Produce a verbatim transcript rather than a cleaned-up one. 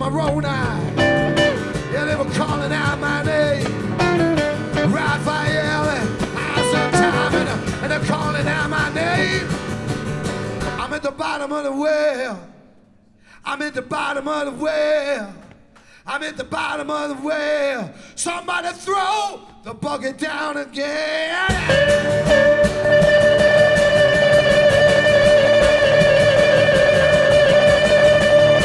Moroni. Yeah, they were calling out my name. Raphael and Isaac and, and they're calling out my name. I'm at the bottom of the well. I'm at the bottom of the well. I'm at the bottom of the well. Somebody throw the bucket down again.